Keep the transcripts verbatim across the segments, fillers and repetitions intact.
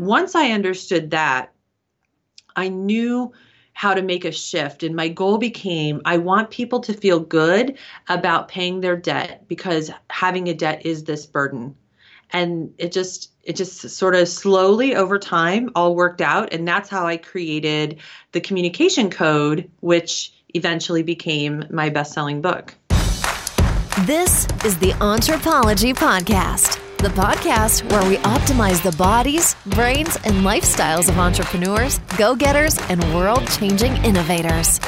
once I understood that, I knew how to make a shift. And my goal became, I want people to feel good about paying their debt, because having a debt is this burden. And it just, it just sort of slowly over time all worked out. And that's how I created the Communication Code, which eventually became my best-selling book. This is the Anthropology Podcast, the podcast where we optimize the bodies, brains, and lifestyles of entrepreneurs, go-getters, and world-changing innovators.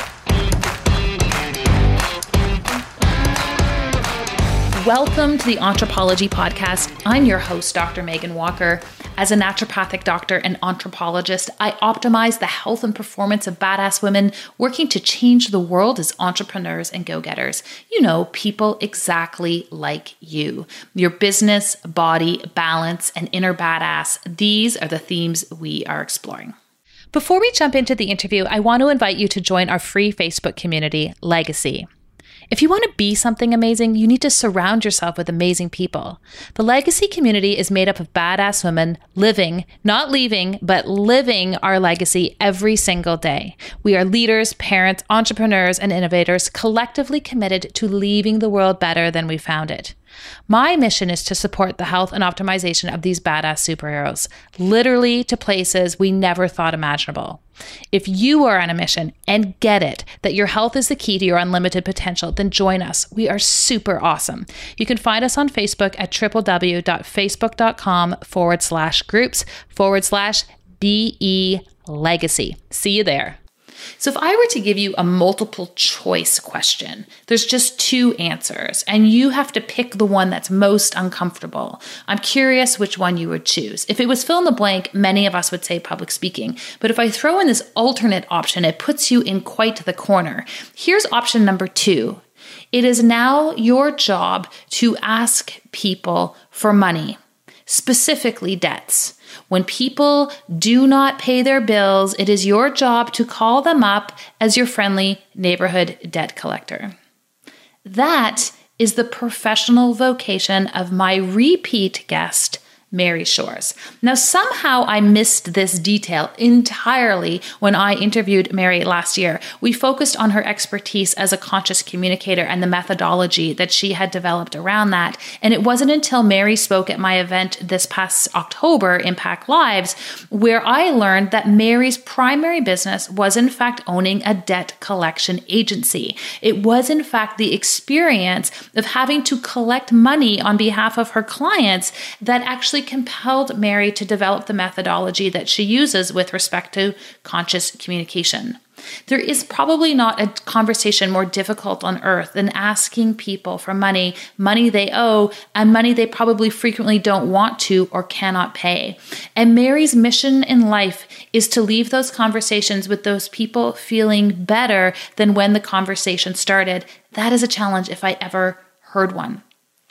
Welcome to the Anthropology Podcast. I'm your host, Doctor Megan Walker. As a naturopathic doctor and anthropologist, I optimize the health and performance of badass women working to change the world as entrepreneurs and go-getters. You know, people exactly like you. Your business, body, balance, and inner badass. These are the themes we are exploring. Before we jump into the interview, I want to invite you to join our free Facebook community, Legacy. If you want to be something amazing, you need to surround yourself with amazing people. The Legacy community is made up of badass women living, not leaving, but living our legacy every single day. We are leaders, parents, entrepreneurs, and innovators collectively committed to leaving the world better than we found it. My mission is to support the health and optimization of these badass superheroes, literally to places we never thought imaginable. If you are on a mission and get it that your health is the key to your unlimited potential, then join us. We are super awesome. You can find us on Facebook at www.facebook.com forward slash groups forward slash BE Legacy. See you there. So if I were to give you a multiple choice question, there's just two answers, and you have to pick the one that's most uncomfortable. I'm curious which one you would choose. If it was fill in the blank, many of us would say public speaking. But if I throw in this alternate option, it puts you in quite the corner. Here's option number two. It is now your job to ask people for money, specifically debts. When people do not pay their bills, it is your job to call them up as your friendly neighborhood debt collector. That is the professional vocation of my repeat guest, Mary Shores. Now, somehow I missed this detail entirely when I interviewed Mary last year. We focused on her expertise as a conscious communicator and the methodology that she had developed around that. And it wasn't until Mary spoke at my event this past October, Impact Lives, where I learned that Mary's primary business was in fact owning a debt collection agency. It was in fact the experience of having to collect money on behalf of her clients that actually compelled Mary to develop the methodology that she uses with respect to conscious communication. There is probably not a conversation more difficult on earth than asking people for money, money they owe, and money they probably frequently don't want to or cannot pay. And Mary's mission in life is to leave those conversations with those people feeling better than when the conversation started. That is a challenge if I ever heard one.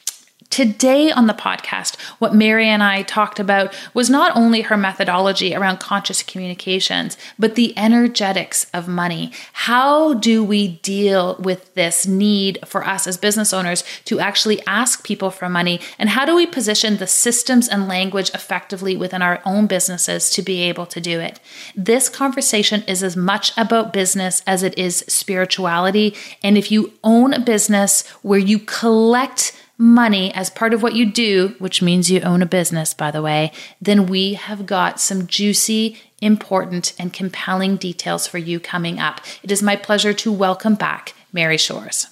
Today on the podcast, what Mary and I talked about was not only her methodology around conscious communications, but the energetics of money. How do we deal with this need for us as business owners to actually ask people for money? And how do we position the systems and language effectively within our own businesses to be able to do it? This conversation is as much about business as it is spirituality. And if you own a business where you collect money as part of what you do, which means you own a business, by the way, then we have got some juicy, important, and compelling details for you coming up. It is my pleasure to welcome back Mary Shores.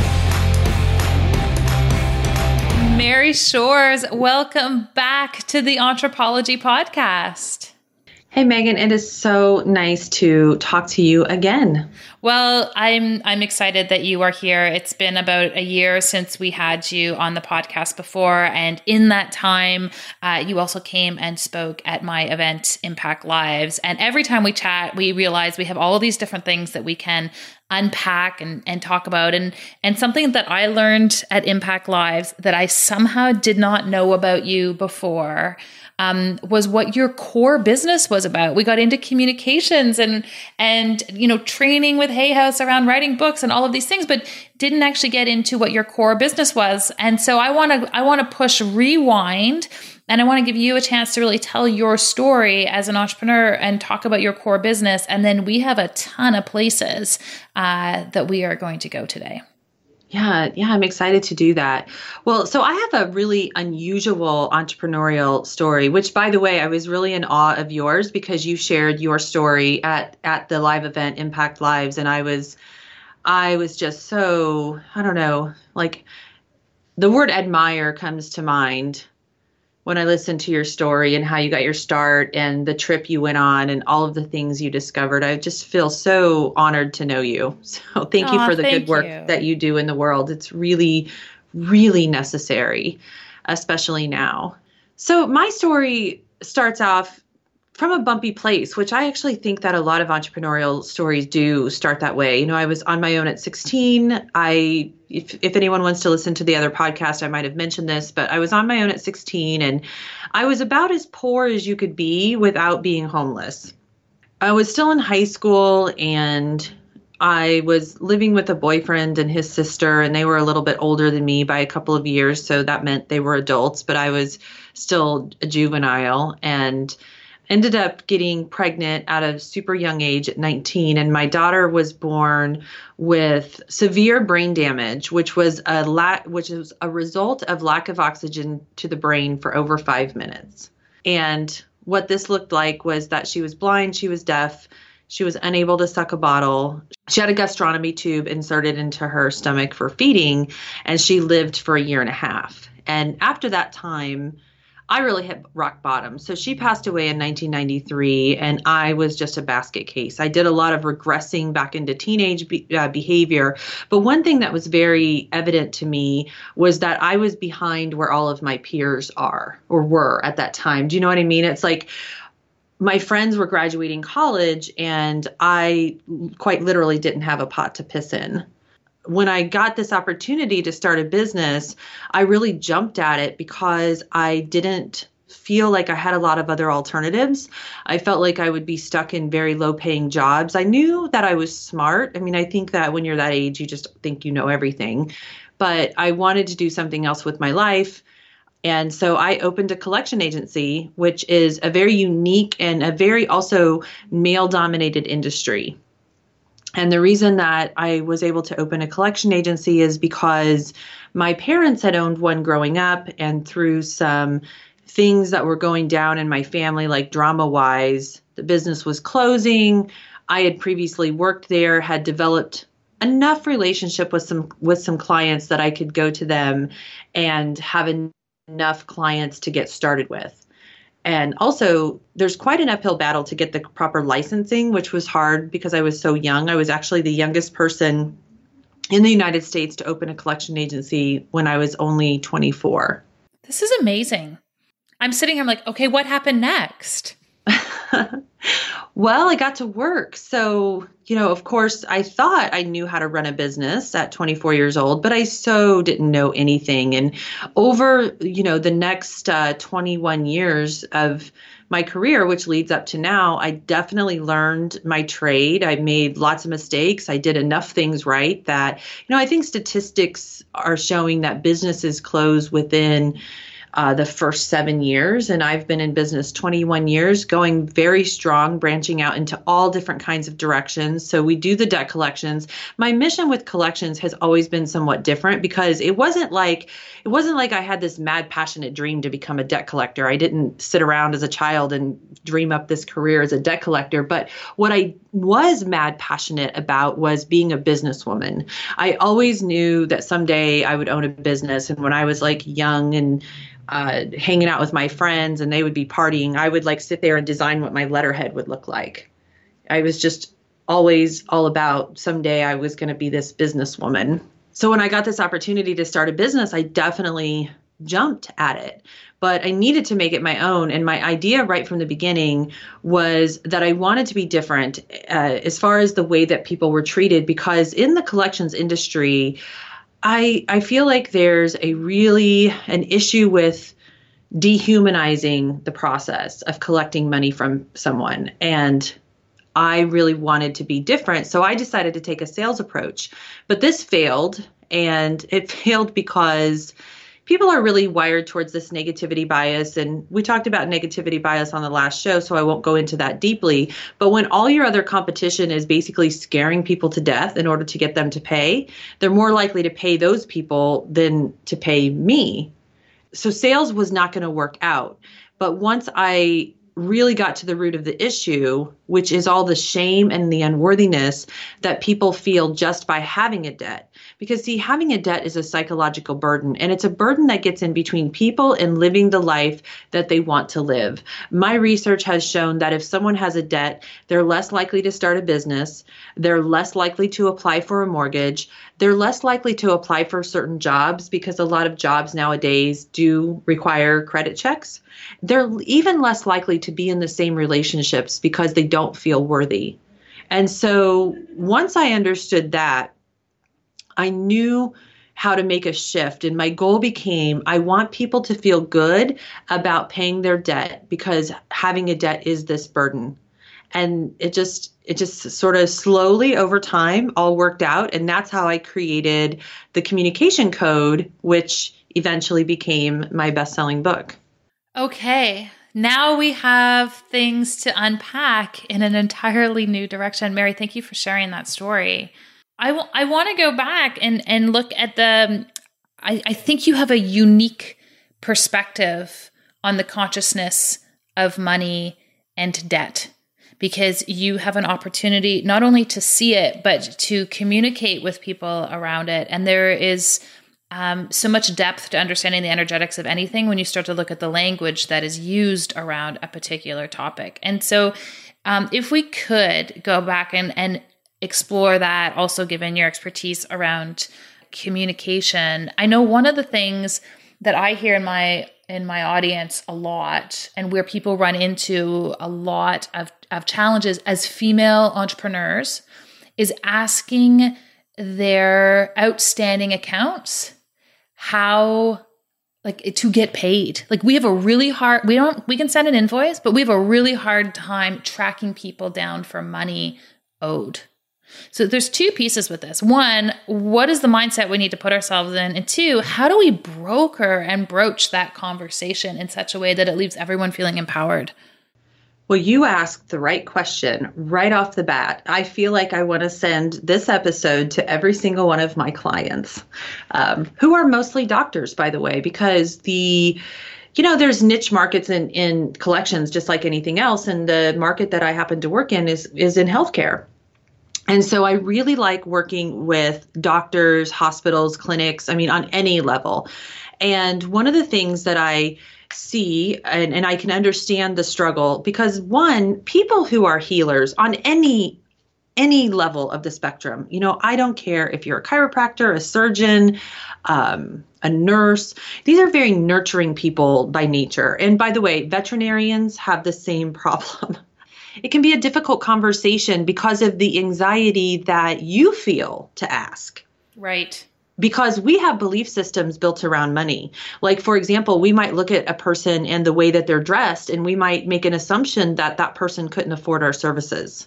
Mary Shores, welcome back to the Anthropology Podcast. Hey, Megan, it is so nice to talk to you again. Well, I'm I'm excited that you are here. It's been about a year since we had you on the podcast before. And in that time, uh, you also came and spoke at my event, Impact Lives. And every time we chat, we realize we have all of these different things that we can unpack and, and talk about. And, and something that I learned at Impact Lives that I somehow did not know about you before um, was what your core business was about. We got into communications and, and, you know, training with Hay House around writing books and all of these things, but didn't actually get into what your core business was. And so I want to, I want to push rewind, and I want to give you a chance to really tell your story as an entrepreneur and talk about your core business. And then we have a ton of places uh, that we are going to go today. Yeah, yeah, I'm excited to do that. Well, so I have a really unusual entrepreneurial story, which, by the way, I was really in awe of yours because you shared your story at at the live event Impact Lives, and I was I was just so, I don't know, like the word admire comes to mind when I listen to your story and how you got your start and the trip you went on and all of the things you discovered. I just feel so honored to know you. So thank Aw, you for the thank good work you. that you do in the world. It's really, really necessary, especially now. So my story starts off from a bumpy place, which I actually think that a lot of entrepreneurial stories do start that way. You know, I was on my own at sixteen. I, if, if anyone wants to listen to the other podcast, I might have mentioned this, but I was on my own at sixteen, and I was about as poor as you could be without being homeless. I was still in high school, and I was living with a boyfriend and his sister, and they were a little bit older than me by a couple of years. So that meant they were adults, but I was still a juvenile, and ended up getting pregnant at a super young age at nineteen. And my daughter was born with severe brain damage, which was a la- which was a result of lack of oxygen to the brain for over five minutes. And what this looked like was that she was blind, she was deaf, she was unable to suck a bottle. She had a gastrostomy tube inserted into her stomach for feeding, and she lived for a year and a half. And after that time, I really hit rock bottom. So she passed away in nineteen ninety-three, and I was just a basket case. I did a lot of regressing back into teenage be- uh, behavior. But one thing that was very evident to me was that I was behind where all of my peers are or were at that time. Do you know what I mean? It's like my friends were graduating college, and I quite literally didn't have a pot to piss in. When I got this opportunity to start a business, I really jumped at it because I didn't feel like I had a lot of other alternatives. I felt like I would be stuck in very low paying jobs. I knew that I was smart. I mean, I think that when you're that age, you just think you know everything. But I wanted to do something else with my life. And so I opened a collection agency, which is a very unique and a very also male-dominated industry. And the reason that I was able to open a collection agency is because my parents had owned one growing up, and through some things that were going down in my family, like drama-wise, the business was closing. I had previously worked there, had developed enough relationship with some with some clients that I could go to them and have en- enough clients to get started with. And also, there's quite an uphill battle to get the proper licensing, which was hard because I was so young. I was actually the youngest person in the United States to open a collection agency when I was only twenty-four. This is amazing. I'm sitting here, I'm like, okay, what happened next? Well, I got to work. So, you know, of course, I thought I knew how to run a business at twenty-four years old, but I so didn't know anything. And over, you know, the next uh, twenty-one years of my career, which leads up to now, I definitely learned my trade. I made lots of mistakes. I did enough things right that, you know, I think statistics are showing that businesses close within Uh, the first seven years. And I've been in business twenty-one years, going very strong, branching out into all different kinds of directions. So we do the debt collections. My mission with collections has always been somewhat different because it wasn't like, it wasn't like I had this mad, passionate dream to become a debt collector. I didn't sit around as a child and dream up this career as a debt collector. But what I was mad passionate about was being a businesswoman. I always knew that someday I would own a business. And when I was like young and Uh, hanging out with my friends and they would be partying, I would like sit there and design what my letterhead would look like. I was just always all about someday I was going to be this businesswoman. So when I got this opportunity to start a business, I definitely jumped at it, but I needed to make it my own. And my idea right from the beginning was that I wanted to be different uh, as far as the way that people were treated, because in the collections industry, I I feel like there's a really an issue with dehumanizing the process of collecting money from someone. And I really wanted to be different. So I decided to take a sales approach. But this failed, and it failed because people are really wired towards this negativity bias. And we talked about negativity bias on the last show, so I won't go into that deeply. But when all your other competition is basically scaring people to death in order to get them to pay, they're more likely to pay those people than to pay me. So sales was not going to work out. But once I really got to the root of the issue, which is all the shame and the unworthiness that people feel just by having a debt. Because see, having a debt is a psychological burden, and it's a burden that gets in between people and living the life that they want to live. My research has shown that if someone has a debt, they're less likely to start a business, they're less likely to apply for a mortgage, they're less likely to apply for certain jobs because a lot of jobs nowadays do require credit checks. They're even less likely to be in the same relationships because they don't feel worthy. And so once I understood that, I knew how to make a shift. And my goal became, I want people to feel good about paying their debt because having a debt is this burden. And it just, it just sort of slowly over time all worked out. And that's how I created the Communication Code, which eventually became my best-selling book. Okay. Now we have things to unpack in an entirely new direction. Mary, thank you for sharing that story. I, w- I want to go back and, and look at the, I, I think you have a unique perspective on the consciousness of money and debt, because you have an opportunity not only to see it, but to communicate with people around it. And there is um, so much depth to understanding the energetics of anything when you start to look at the language that is used around a particular topic. And so um, if we could go back and, and explore that, also given your expertise around communication. I know one of the things that I hear in my in my audience a lot, and where people run into a lot of, of challenges as female entrepreneurs, is asking their outstanding accounts how like to get paid. Like we have a really hard, we don't, we can send an invoice, but we have a really hard time tracking people down for money owed. So there's two pieces with this. One, what is the mindset we need to put ourselves in? And two, how do we broker and broach that conversation in such a way that it leaves everyone feeling empowered? Well, you asked the right question right off the bat. I feel like I want to send this episode to every single one of my clients, um, who are mostly doctors, by the way, because the You know, there's niche markets in, in collections, just like anything else. And the market that I happen to work in is, is in healthcare. And so I really like working with doctors, hospitals, clinics, I mean, on any level. And one of the things that I see, and, and I can understand the struggle, because one, people who are healers on any any level of the spectrum, you know, I don't care if you're a chiropractor, a surgeon, um, a nurse. These are very nurturing people by nature. And by the way, veterinarians have the same problem. It can be a difficult conversation because of the anxiety that you feel to ask. Right. Because we have belief systems built around money. Like, for example, we might look at a person and the way that they're dressed, and we might make an assumption that that person couldn't afford our services.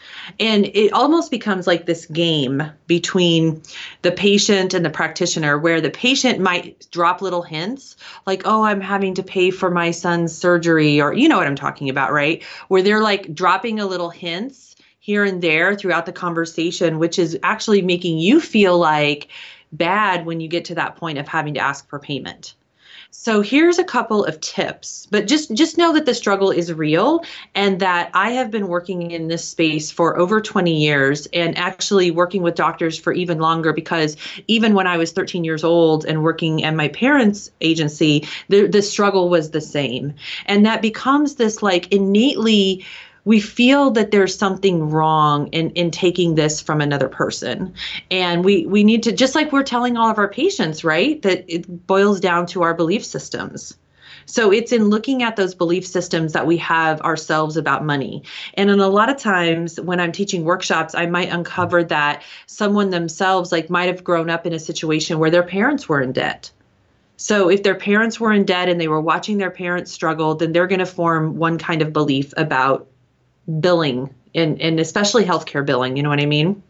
And it almost becomes like this game between the patient and the practitioner, where the patient might drop little hints like, oh, I'm having to pay for my son's surgery, or you know what I'm talking about, right? Where they're like dropping a little hints here and there throughout the conversation, which is actually making you feel like bad when you get to that point of having to ask for payment. So here's a couple of tips, but just, just know that the struggle is real, and that I have been working in this space for over twenty years, and actually working with doctors for even longer, because even when I was thirteen years old and working at my parents' agency, the, the struggle was the same. And that becomes this like innately, we feel that there's something wrong in, in taking this from another person. And we, we need to, just like we're telling all of our patients, right, that it boils down to our belief systems. So it's in looking at those belief systems that we have ourselves about money. And in a lot of times when I'm teaching workshops, I might uncover that someone themselves like might have grown up in a situation where their parents were in debt. So if their parents were in debt and they were watching their parents struggle, then they're going to form one kind of belief about billing and, and especially healthcare billing. You know what I mean?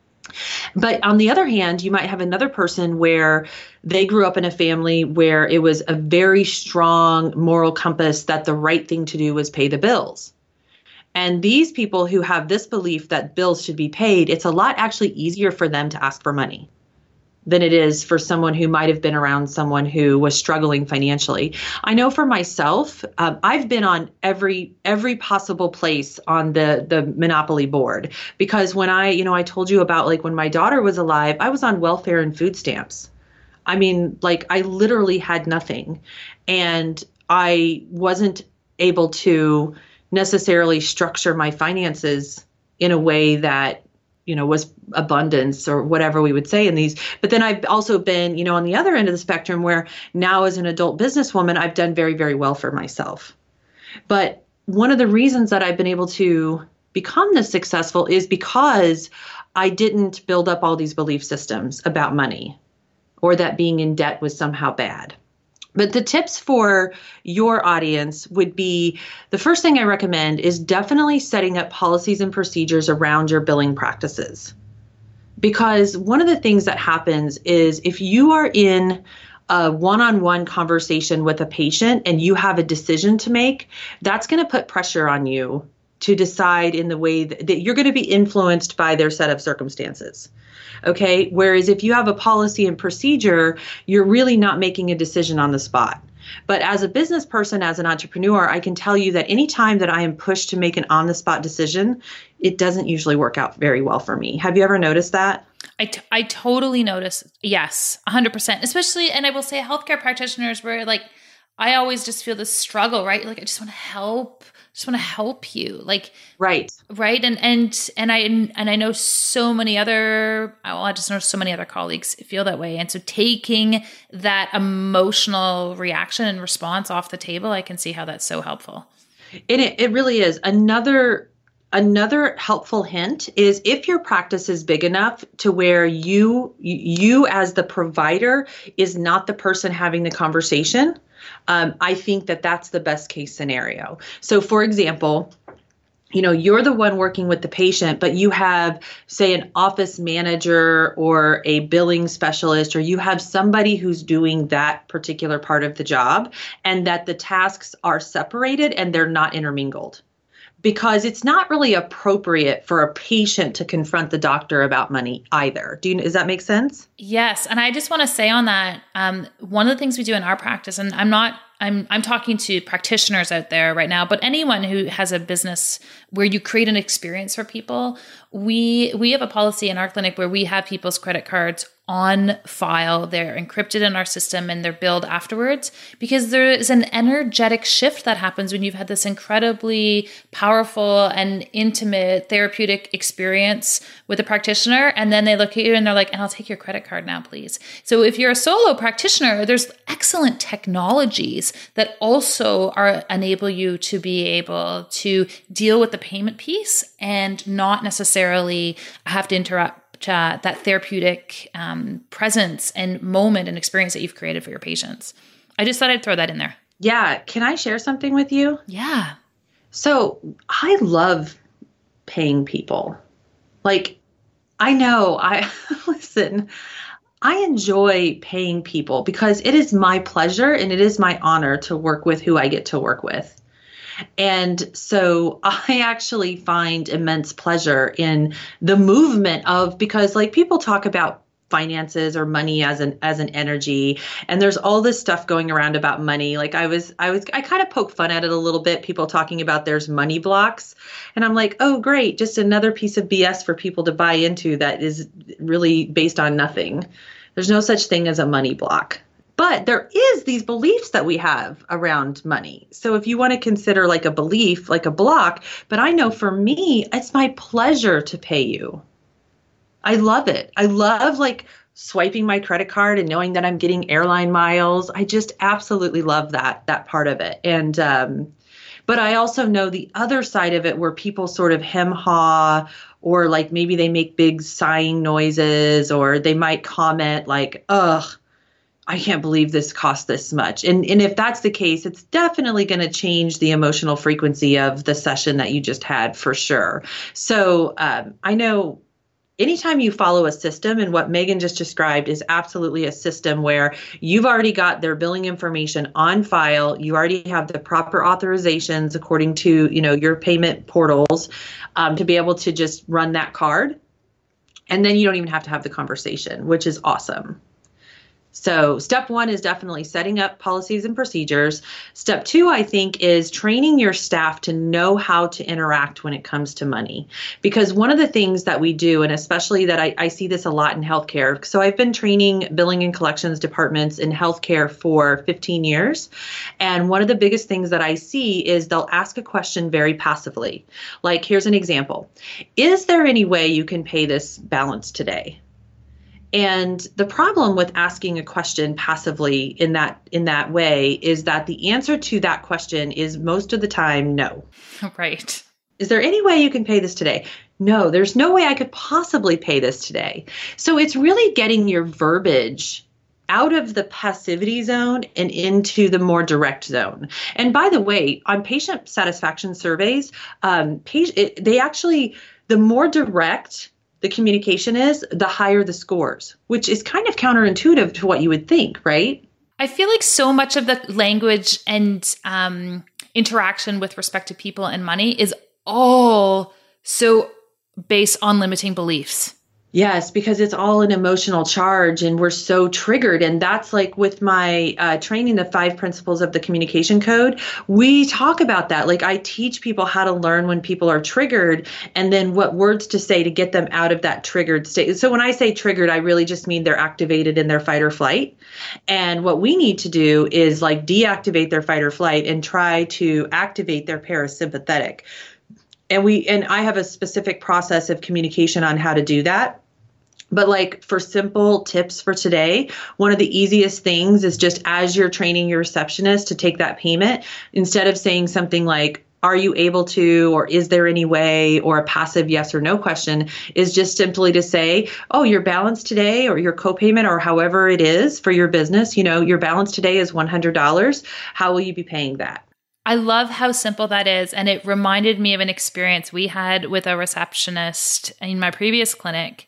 But on the other hand, you might have another person where they grew up in a family where it was a very strong moral compass that the right thing to do was pay the bills. And these people who have this belief that bills should be paid, it's a lot actually easier for them to ask for money than it is for someone who might have been around someone who was struggling financially. I know for myself, um, I've been on every every possible place on the the Monopoly board, because when I, you know, I told you about like when my daughter was alive, I was on welfare and food stamps. I mean, like I literally had nothing, and I wasn't able to necessarily structure my finances in a way that, you know, was abundance or whatever we would say in these. But then I've also been, you know, on the other end of the spectrum where now as an adult businesswoman, I've done very, very well for myself. But one of the reasons that I've been able to become this successful is because I didn't build up all these belief systems about money or that being in debt was somehow bad. But the tips for your audience would be, the first thing I recommend is definitely setting up policies and procedures around your billing practices. Because one of the things that happens is if you are in a one-on-one conversation with a patient and you have a decision to make, that's going to put pressure on you to decide in the way that, that you're going to be influenced by their set of circumstances. Okay. Whereas if you have a policy and procedure, you're really not making a decision on the spot. But as a business person, as an entrepreneur, I can tell you that anytime that I am pushed to make an on-the-spot decision, it doesn't usually work out very well for me. Have you ever noticed that? I, t- I totally notice. Yes, one hundred percent. Especially, and I will say healthcare practitioners where like, I always just feel this struggle, right? Like, I just want to help. Just want to help you, like, right, right, and and and I and I know so many other. Well, I just know so many other colleagues feel that way, and so taking that emotional reaction and response off the table, I can see how that's so helpful. And it it really is. Another another helpful hint is if your practice is big enough to where you you as the provider is not the person having the conversation. Um, I think that that's the best case scenario. So for example, you know, you're the one working with the patient, but you have, say, an office manager or a billing specialist, or you have somebody who's doing that particular part of the job, and that the tasks are separated and they're not intermingled. Because it's not really appropriate for a patient to confront the doctor about money either. Do you, does that make sense? Yes. And I just want to say on that, um, one of the things we do in our practice, and I'm not, I'm, I'm talking to practitioners out there right now, but anyone who has a business where you create an experience for people, we, we have a policy in our clinic where we have people's credit cards on file. They're encrypted in our system and they're billed afterwards, because there is an energetic shift that happens when you've had this incredibly powerful and intimate therapeutic experience with a practitioner. And then they look at you and they're like, and I'll take your credit card now, please. So if you're a solo practitioner, there's excellent technologies that also are enable you to be able to deal with the payment piece and not necessarily have to interrupt Uh, that therapeutic um, presence and moment and experience that you've created for your patients. I just thought I'd throw that in there. Yeah. Can I share something with you? Yeah. So I love paying people. Like, I know I, listen, I enjoy paying people because it is my pleasure and it is my honor to work with who I get to work with. And so I actually find immense pleasure in the movement of, because like people talk about finances or money as an as an energy, and there's all this stuff going around about money. Like I was I was I kind of poke fun at it a little bit, people talking about there's money blocks. And I'm like, oh great, just another piece of B S for people to buy into that is really based on nothing. There's no such thing as a money block. But there is these beliefs that we have around money. So if you want to consider like a belief, like a block, but I know for me, it's my pleasure to pay you. I love it. I love like swiping my credit card and knowing that I'm getting airline miles. I just absolutely love that, that part of it. And, um, but I also know the other side of it where people sort of hem-haw, or like maybe they make big sighing noises, or they might comment like, ugh, I can't believe this cost this much. And and if that's the case, it's definitely going to change the emotional frequency of the session that you just had for sure. So um, I know anytime you follow a system, and what Megan just described is absolutely a system where you've already got their billing information on file, you already have the proper authorizations according to, you know, your payment portals um, to be able to just run that card. And then you don't even have to have the conversation, which is awesome. So step one is definitely setting up policies and procedures. Step two, I think, is training your staff to know how to interact when it comes to money. Because one of the things that we do, and especially that I, I see this a lot in healthcare, so I've been training billing and collections departments in healthcare for fifteen years. And one of the biggest things that I see is they'll ask a question very passively. Like, here's an example. Is there any way you can pay this balance today? And the problem with asking a question passively in that in that way is that the answer to that question is most of the time no. Right. Is there any way you can pay this today? No, there's no way I could possibly pay this today. So it's really getting your verbiage out of the passivity zone and into the more direct zone. And by the way, on patient satisfaction surveys, um, patient, it, they actually, the more direct the communication is, the higher the scores, which is kind of counterintuitive to what you would think, right? I feel like so much of the language and um, interaction with respect to people and money is all so based on limiting beliefs. Yes, because it's all an emotional charge and we're so triggered. And that's like with my uh, training, the five principles of the communication code, we talk about that. Like I teach people how to learn when people are triggered and then what words to say to get them out of that triggered state. So when I say triggered, I really just mean they're activated in their fight or flight. And what we need to do is like deactivate their fight or flight and try to activate their parasympathetic. And we, and I have a specific process of communication on how to do that. But like for simple tips for today, one of the easiest things is just as you're training your receptionist to take that payment, instead of saying something like, are you able to, or is there any way, or a passive yes or no question, is just simply to say, oh, your balance today or your copayment or however it is for your business, you know, your balance today is one hundred dollars. How will you be paying that? I love how simple that is. And it reminded me of an experience we had with a receptionist in my previous clinic.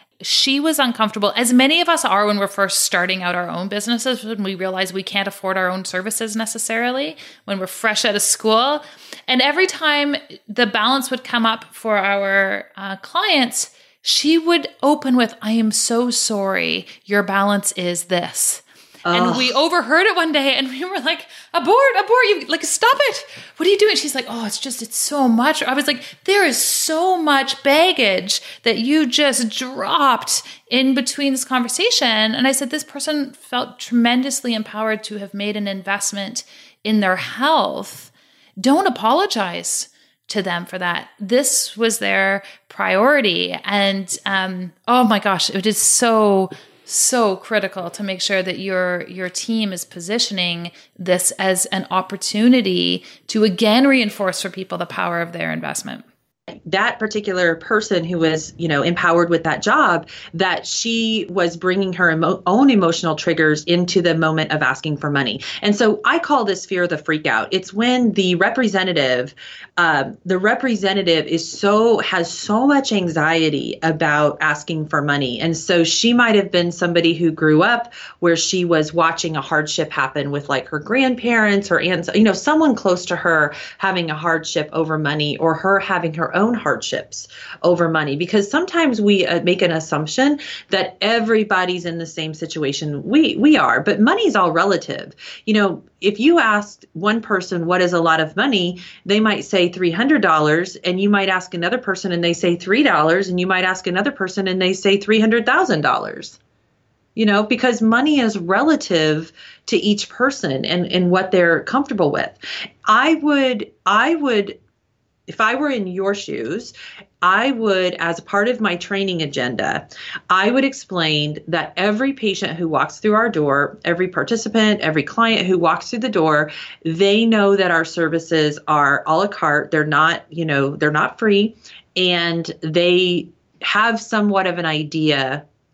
She was uncomfortable, as many of us are when we're first starting out our own businesses, when we realize we can't afford our own services necessarily, when we're fresh out of school. And every time the balance would come up for our uh, clients, she would open with, I am so sorry, your balance is this. Ugh. And we overheard it one day and we were like, abort, abort, you like, stop it. What are you doing? She's like, oh, it's just, it's so much. I was like, there is so much baggage that you just dropped in between this conversation. And I said, this person felt tremendously empowered to have made an investment in their health. Don't apologize to them for that. This was their priority. And um, oh my gosh, it is so so critical to make sure that your your team is positioning this as an opportunity to again reinforce for people the power of their investment. That particular person who was, you know, empowered with that job, that she was bringing her emo- own emotional triggers into the moment of asking for money. And so I call this fear of the freak out. It's when the representative, uh, the representative is so, has so much anxiety about asking for money. And so she might have been somebody who grew up where she was watching a hardship happen with like her grandparents or aunts, you know, someone close to her having a hardship over money, or her having her own hardships over money, because sometimes we uh, make an assumption that everybody's in the same situation we we are, but money's all relative. You know, if you ask one person what is a lot of money, they might say three hundred dollars, and you might ask another person and they say three dollars, and you might ask another person and they say three hundred thousand dollars. You know, because money is relative to each person and, and what they're comfortable with. I would, I would, if I were in your shoes, I would, as a part of my training agenda, I would explain that every patient who walks through our door, every participant, every client who walks through the door, they know that our services are a la carte. They're not, you know, they're not free, and they have somewhat of an idea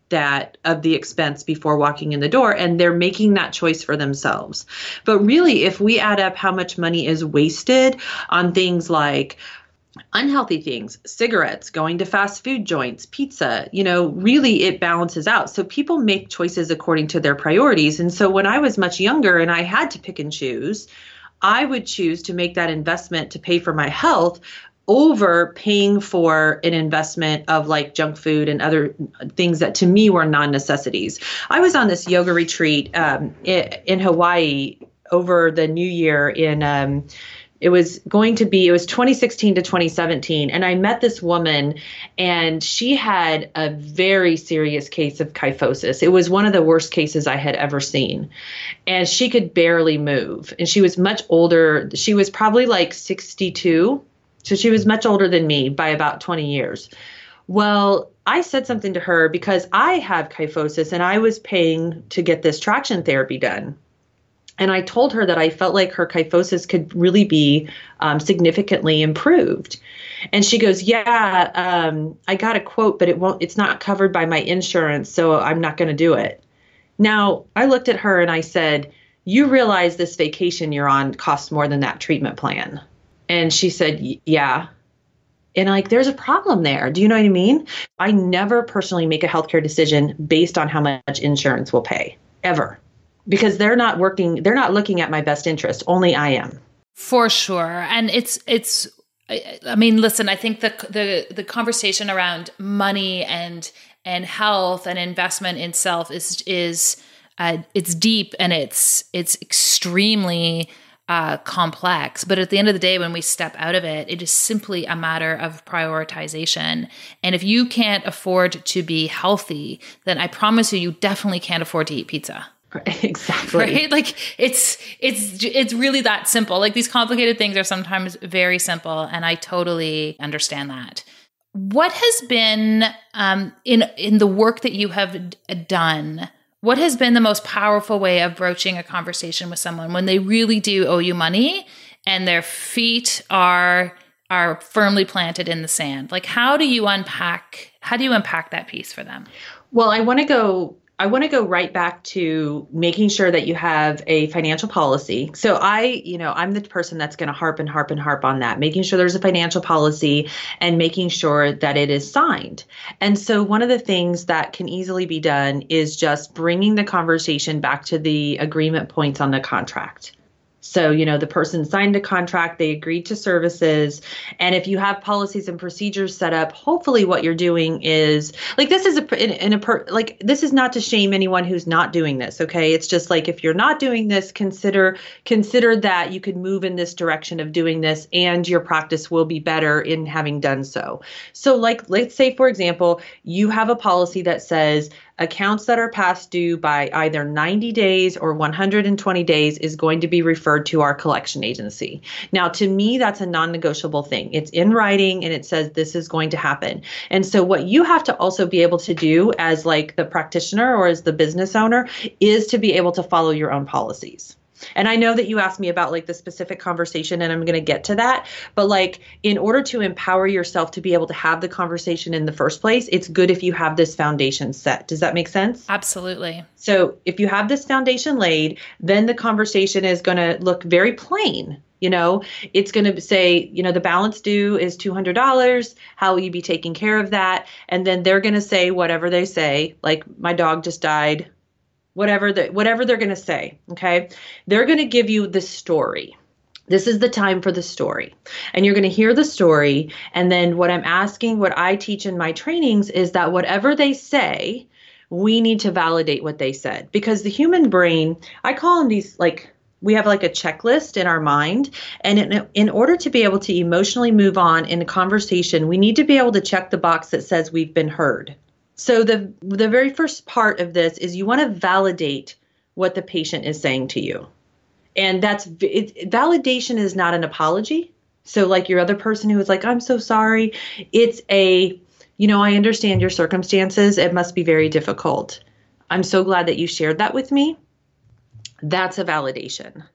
that of the expense before walking in the door, and they're making that choice for themselves. But really, if we add up how much money is wasted on things like unhealthy things, cigarettes, going to fast food joints, pizza, you know, really it balances out. So people make choices according to their priorities. And so when I was much younger and I had to pick and choose, I would choose to make that investment to pay for my health over paying for an investment of like junk food and other things that to me were non-necessities. I was on this yoga retreat um, in Hawaii over the new year in, um, it was going to be, it was twenty sixteen to twenty seventeen. And I met this woman and she had a very serious case of kyphosis. It was one of the worst cases I had ever seen. And she could barely move. And she was much older. She was probably like sixty-two. So she was much older than me by about twenty years. Well, I said something to her because I have kyphosis and I was paying to get this traction therapy done. And I told her that I felt like her kyphosis could really be um, significantly improved. And she goes, yeah, um, I got a quote, but it won't, it's not covered by my insurance, so I'm not going to do it. Now, I looked at her and I said, you realize this vacation you're on costs more than that treatment plan. And she said, yeah. And like, there's a problem there. Do you know what I mean? I never personally make a healthcare decision based on how much insurance will pay, ever. Because they're not working, they're not looking at my best interest. Only I am. For sure. And it's, it's, I mean, listen, I think the, the, the conversation around money and, and health and investment in self is, is, uh, it's deep and it's, it's extremely uh, complex. But at the end of the day, when we step out of it, it is simply a matter of prioritization. And if you can't afford to be healthy, then I promise you, you definitely can't afford to eat pizza. Exactly. Right? Like it's, it's, it's really that simple. Like these complicated things are sometimes very simple. And I totally understand that. What has been, um, in, in the work that you have d- done, what has been the most powerful way of broaching a conversation with someone when they really do owe you money and their feet are, are firmly planted in the sand? Like, how do you unpack, how do you unpack that piece for them? Well, I want to go I want to go right back to making sure that you have a financial policy. So I, you know, I'm the person that's going to harp and harp and harp on that, making sure there's a financial policy and making sure that it is signed. And so one of the things that can easily be done is just bringing the conversation back to the agreement points on the contract. So, you know, the person signed a contract, they agreed to services. And if you have policies and procedures set up, hopefully what you're doing is like, this is a, in, in a, per, like, this is not to shame anyone who's not doing this. Okay. It's just like, if you're not doing this, consider, consider that you could move in this direction of doing this and your practice will be better in having done so. So like, let's say, for example, you have a policy that says, accounts that are past due by either ninety days or one hundred twenty days is going to be referred to our collection agency. Now, to me, that's a non-negotiable thing. It's in writing and it says this is going to happen. And so what you have to also be able to do as like the practitioner or as the business owner is to be able to follow your own policies. And I know that you asked me about like the specific conversation and I'm going to get to that. But like in order to empower yourself to be able to have the conversation in the first place, it's good if you have this foundation set. Does that make sense? Absolutely. So if you have this foundation laid, then the conversation is going to look very plain. You know, it's going to say, you know, the balance due is two hundred dollars. How will you be taking care of that? And then they're going to say whatever they say, like my dog just died. Whatever the, whatever they're going to say, okay? They're going to give you the story. This is the time for the story. And you're going to hear the story. And then what I'm asking, what I teach in my trainings is that whatever they say, we need to validate what they said. Because the human brain, I call them these, like, we have like a checklist in our mind. And in, in order to be able to emotionally move on in a conversation, we need to be able to check the box that says we've been heard. So the the very first part of this is you want to validate what the patient is saying to you. And that's it, validation is not an apology. So like your other person who was like, I'm so sorry. It's a, you know, I understand your circumstances. It must be very difficult. I'm so glad that you shared that with me. That's a validation.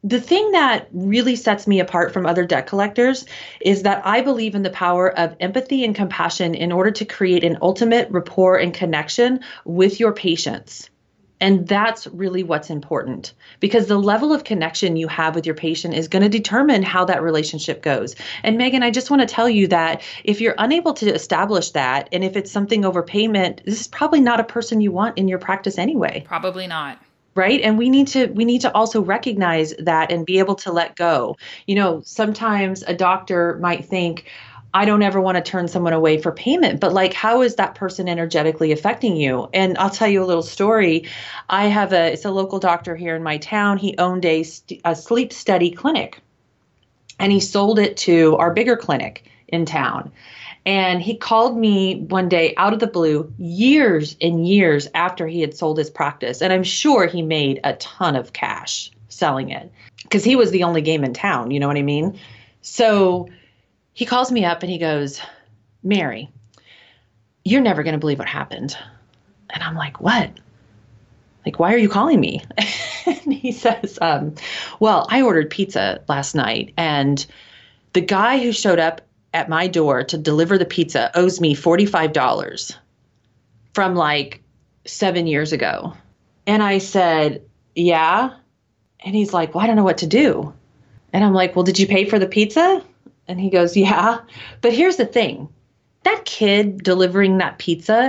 the thing that really sets me apart from other debt collectors is that I believe in the power of empathy and compassion in order to create an ultimate rapport and connection with your patients. And that's really what's important, because the level of connection you have with your patient is going to determine how that relationship goes. And Megan, I just want to tell you that if you're unable to establish that, and if it's something overpayment, this is probably not a person you want in your practice anyway. Probably not. Right. And we need to we need to also recognize that and be able to let go. You know, sometimes a doctor might think, I don't ever want to turn someone away for payment, but like, how is that person energetically affecting you? And I'll tell you a little story. I have a, it's a local doctor here in my town. He owned a, a sleep study clinic, and he sold it to our bigger clinic in town. And he called me one day out of the blue, years and years after he had sold his practice. And I'm sure he made a ton of cash selling it because he was the only game in town. You know what I mean? So he calls me up and he goes, Mary, you're never going to believe what happened. And I'm like, what? Like, why are you calling me? And he says, um, well, I ordered pizza last night, and the guy who showed up at my door to deliver the pizza owes me forty-five dollars from like seven years ago. And I said, yeah. And he's like, well, I don't know what to do. And I'm like, well, did you pay for the pizza? And he goes, yeah. But here's the thing. That kid delivering that pizza,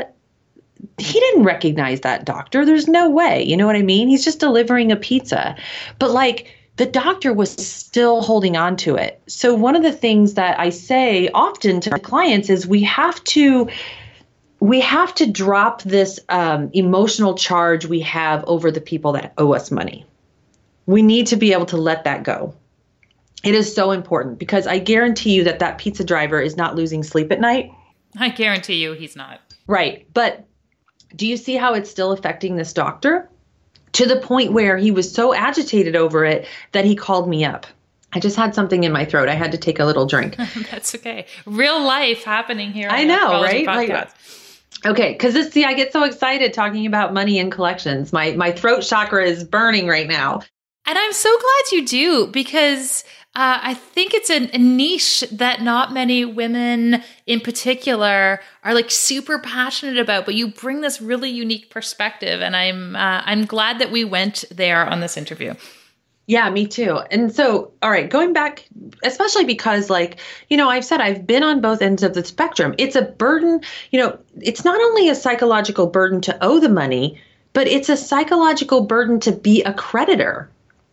he didn't recognize that doctor. There's no way. You know what I mean? He's just delivering a pizza. But like, the doctor was still holding on to it. So one of the things that I say often to clients is we have to we have to drop this um, emotional charge we have over the people that owe us money. We need to be able to let that go. It is so important, because I guarantee you that that pizza driver is not losing sleep at night. I guarantee you he's not. Right. But do you see how it's still affecting this doctor? To the point where he was so agitated over it that he called me up. I just had something in my throat. I had to take a little drink. That's okay. Real life happening here. I know, right? Like, okay, because this, see, I get so excited talking about money and collections. My my throat chakra is burning right now. And I'm so glad you do, because Uh, I think it's a, a niche that not many women in particular are like super passionate about, but you bring this really unique perspective. And I'm, uh, I'm glad that we went there on this interview. Yeah, me too. And so, all right, going back, especially because like, you know, I've said I've been on both ends of the spectrum. It's a burden, you know, it's not only a psychological burden to owe the money, but it's a psychological burden to be a creditor.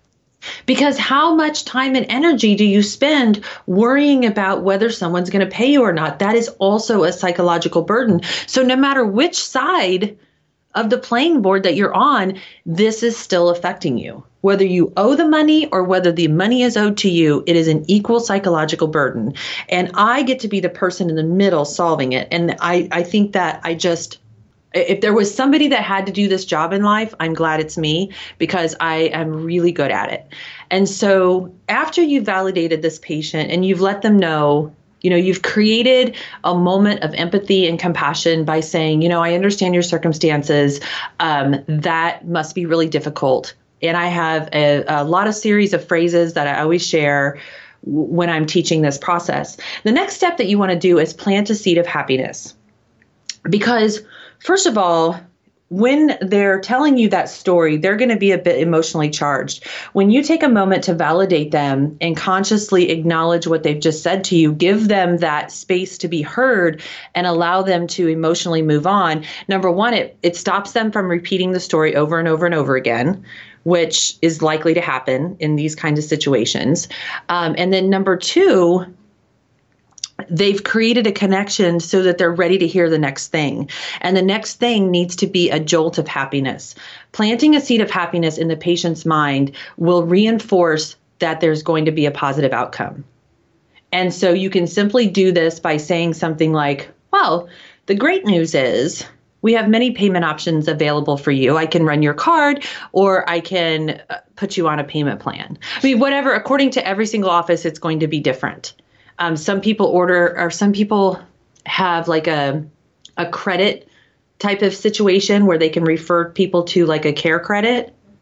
Because how much time and energy do you spend worrying about whether someone's going to pay you or not? That is also a psychological burden. So no matter which side of the playing board that you're on, this is still affecting you. Whether you owe the money or whether the money is owed to you, it is an equal psychological burden. And I get to be the person in the middle solving it. And I, I think that I just... If there was somebody that had to do this job in life, I'm glad it's me, because I am really good at it. And so after you've validated this patient and you've let them know, you know, you've created a moment of empathy and compassion by saying, you know, I understand your circumstances. Um, that must be really difficult. And I have a, a lot of series of phrases that I always share when I'm teaching this process. The next step that you want to do is plant a seed of happiness. Because first of all, when they're telling you that story, they're going to be a bit emotionally charged. When you take a moment to validate them and consciously acknowledge what they've just said to you, give them that space to be heard and allow them to emotionally move on. Number one, it, it stops them from repeating the story over and over and over again, which is likely to happen in these kinds of situations. Um, and then number two, they've created a connection so that they're ready to hear the next thing. And the next thing needs to be a jolt of happiness. Planting a seed of happiness in the patient's mind will reinforce that there's going to be a positive outcome. And so you can simply do this by saying something like, well, the great news is we have many payment options available for you. I can run your card, or I can put you on a payment plan. I mean, whatever, according to every single office, it's going to be different. Um, some people order, or some people have like a a credit type of situation where they can refer people to like a care credit.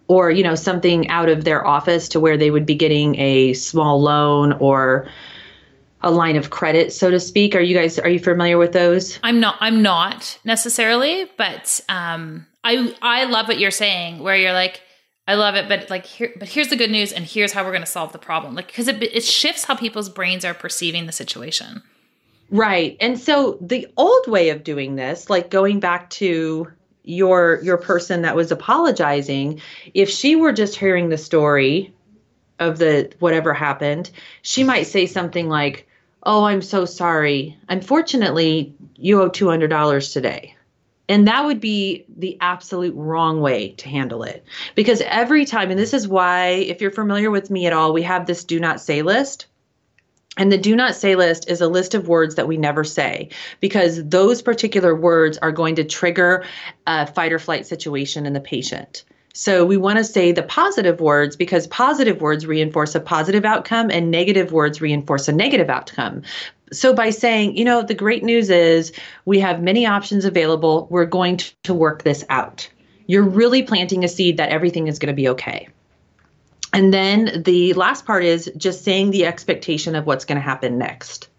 or, you know, something out of their office to where they would be getting a small loan or a line of credit, so to speak. Are you guys, are you familiar with those? I'm not, I'm not necessarily, but um, I, I love what you're saying, where you're like, I love it, but like here, but here's the good news, and here's how we're going to solve the problem. Like, because it, it shifts how people's brains are perceiving the situation. Right. And so the old way of doing this, like going back to your your person that was apologizing, if she were just hearing the story of the whatever happened, she might say something like, "Oh, I'm so sorry. Unfortunately, you owe two hundred dollars today." And that would be the absolute wrong way to handle it. Because every time, and this is why, if you're familiar with me at all, we have this do not say list. And the do not say list is a list of words that we never say, because those particular words are going to trigger a fight or flight situation in the patient. So we want to say the positive words, because positive words reinforce a positive outcome and negative words reinforce a negative outcome. So by saying, you know, the great news is we have many options available. We're going to work this out. You're really planting a seed that everything is going to be okay. And then the last part is just saying the expectation of what's going to happen next.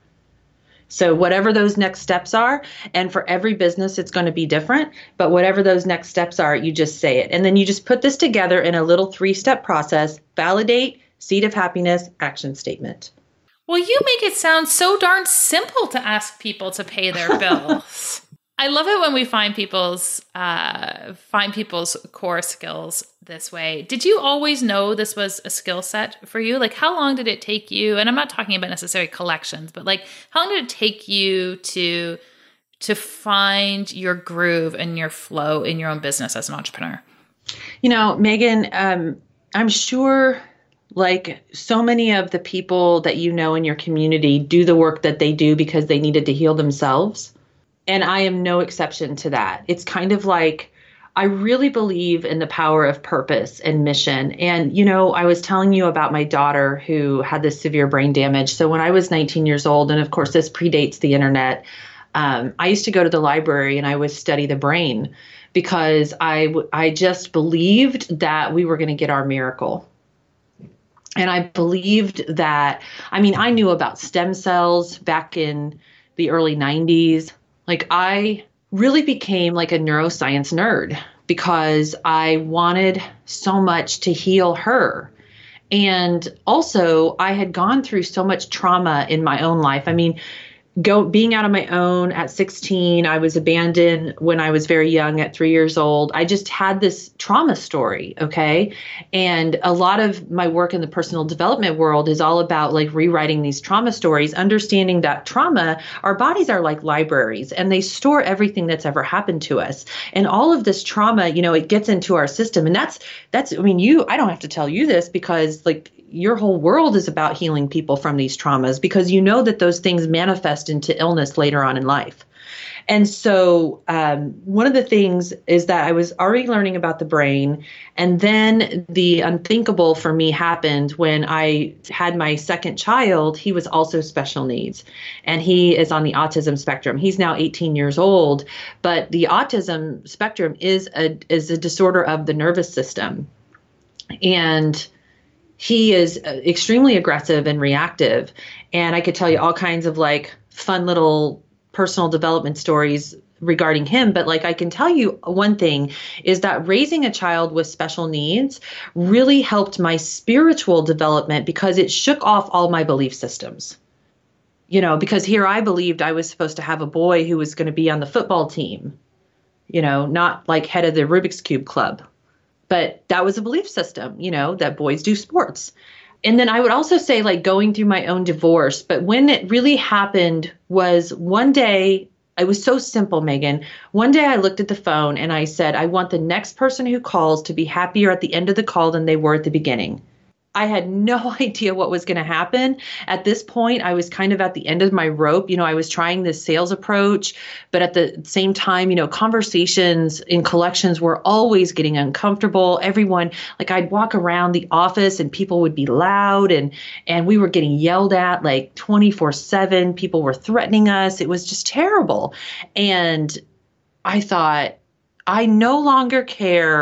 So whatever those next steps are, and for every business, it's going to be different, but whatever those next steps are, you just say it. And then you just put this together in a little three-step process: validate, seed of happiness, action statement. Well, you make it sound so darn simple to ask people to pay their bills. I love it when we find people's uh, find people's core skills this way. Did you always know this was a skill set for you? Like, how long did it take you? And I'm not talking about necessarily collections, but like, how long did it take you to to find your groove and your flow in your own business as an entrepreneur? You know, Megan, um, I'm sure, like so many of the people that you know in your community do the work that they do because they needed to heal themselves. And I am no exception to that. It's kind of like, I really believe in the power of purpose and mission. And, you know, I was telling you about my daughter who had this severe brain damage. So when I was nineteen years old, and of course, this predates the internet, um, I used to go to the library and I would study the brain, because I, w- I just believed that we were going to get our miracle. And I believed that, I mean, I knew about stem cells back in the early nineties. Like, I really became like a neuroscience nerd because I wanted so much to heal her. And also, I had gone through so much trauma in my own life. I mean, go being out on my own at sixteen, I was abandoned when I was very young at three years old. I just had this trauma story. Okay. And a lot of my work in the personal development world is all about like rewriting these trauma stories, understanding that trauma, our bodies are like libraries and they store everything that's ever happened to us. And all of this trauma, you know, it gets into our system. And that's, that's, I mean, you, I don't have to tell you this, because like, your whole world is about healing people from these traumas, because you know that those things manifest into illness later on in life. And so um, one of the things is that I was already learning about the brain. And then the unthinkable for me happened when I had my second child. He was also special needs, and he is on the autism spectrum. He's now eighteen years old, but the autism spectrum is a, is a disorder of the nervous system. And he is extremely aggressive and reactive. And I could tell you all kinds of like fun little personal development stories regarding him. But like, I can tell you one thing is that raising a child with special needs really helped my spiritual development, because it shook off all my belief systems. You know, because here I believed I was supposed to have a boy who was going to be on the football team, you know, not like head of the Rubik's Cube Club. But that was a belief system, you know, that boys do sports. And then I would also say like going through my own divorce. But when it really happened was one day, it was so simple, Megan. One day I looked at the phone and I said, I want the next person who calls to be happier at the end of the call than they were at the beginning. I had no idea what was going to happen. At this point, I was kind of at the end of my rope. You know, I was trying this sales approach, but at the same time, you know, conversations in collections were always getting uncomfortable. Everyone, like I'd walk around the office and people would be loud, and, and we were getting yelled at like twenty-four seven. People were threatening us. It was just terrible. And I thought, I no longer care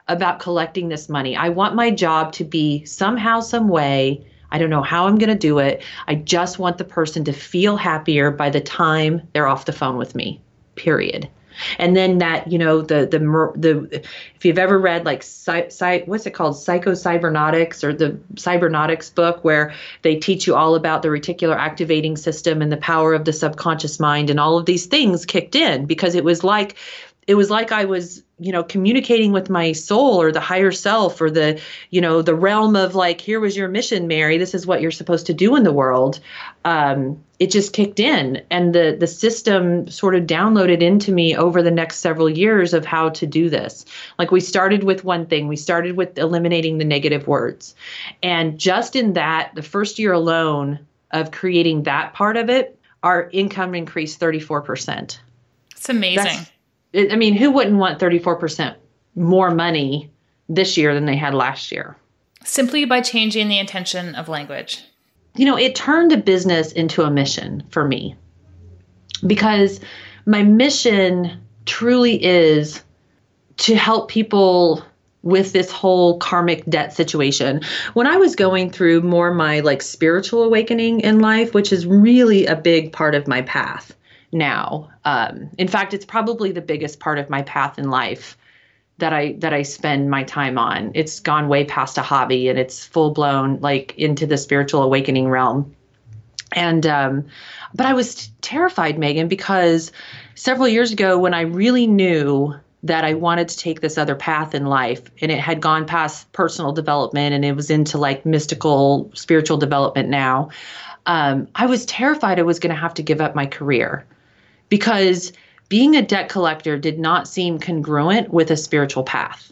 about collecting this money. I want my job to be somehow, some way. I don't know how I'm going to do it. I just want the person to feel happier by the time they're off the phone with me, period. And then that, you know, the, the, the, if you've ever read like, sci, sci, what's it called? Psycho-Cybernetics, or the Cybernetics book, where they teach you all about the reticular activating system and the power of the subconscious mind, and all of these things kicked in, because it was like, it was like I was, you know, communicating with my soul, or the higher self, or the, you know, the realm of like, here was your mission, Mary. This is what you're supposed to do in the world. Um, it just kicked in, and the, the system sort of downloaded into me over the next several years of how to do this. Like, we started with one thing. We started with eliminating the negative words. And just in that, the first year alone of creating that part of it, our income increased thirty-four percent. It's amazing. That's, I mean, who wouldn't want thirty-four percent more money this year than they had last year? Simply by changing the intention of language. You know, it turned a business into a mission for me, because my mission truly is to help people with this whole karmic debt situation. When I was going through more my like spiritual awakening in life, which is really a big part of my path now. Um, in fact, it's probably the biggest part of my path in life that I that I spend my time on. It's gone way past a hobby, and it's full blown like into the spiritual awakening realm. And um, but I was terrified, Megan, because several years ago, when I really knew that I wanted to take this other path in life, and it had gone past personal development and it was into like mystical spiritual development now, um, I was terrified I was going to have to give up my career, because being a debt collector did not seem congruent with a spiritual path.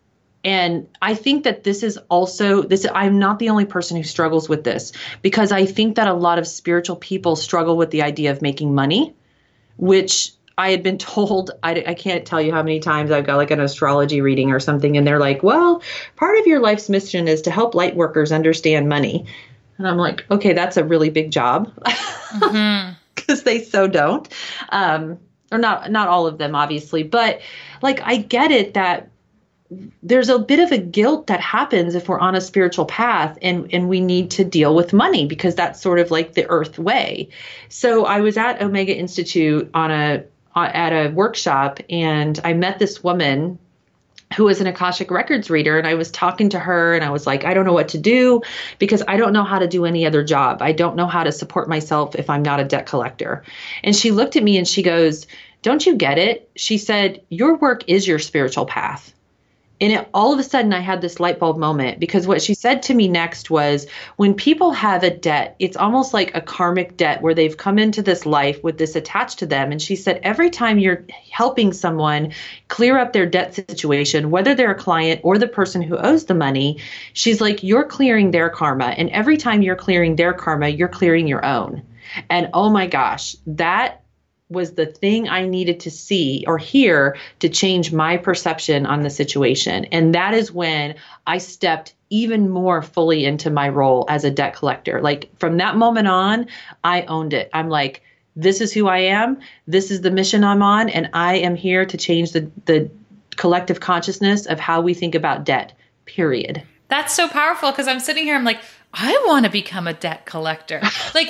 And I think that this is also this. I'm not the only person who struggles with this, because I think that a lot of spiritual people struggle with the idea of making money, which I had been told, I, I can't tell you how many times I've got like an astrology reading or something, and they're like, well, part of your life's mission is to help light workers understand money. And I'm like, okay, that's a really big job. Mm-hmm. Because they so don't. Um, or not, not all of them, obviously. But like, I get it that there's a bit of a guilt that happens if we're on a spiritual path, and, and we need to deal with money, because that's sort of like the earth way. So I was at Omega Institute on a, at a workshop, and I met this woman who was an Akashic Records reader. And I was talking to her, and I was like, I don't know what to do, because I don't know how to do any other job. I don't know how to support myself if I'm not a debt collector. And she looked at me and she goes, don't you get it? She said, your work is your spiritual path. And it, all of a sudden I had this light bulb moment, because what she said to me next was, when people have a debt, it's almost like a karmic debt where they've come into this life with this attached to them. And she said, every time you're helping someone clear up their debt situation, whether they're a client or the person who owes the money, she's like, you're clearing their karma. And every time you're clearing their karma, you're clearing your own. And oh my gosh, that was the thing I needed to see or hear to change my perception on the situation. And that is when I stepped even more fully into my role as a debt collector. Like, from that moment on, I owned it. I'm like, this is who I am. This is the mission I'm on. And I am here to change the, the collective consciousness of how we think about debt, period. That's so powerful, because I'm sitting here, I'm like, I want to become a debt collector. Like,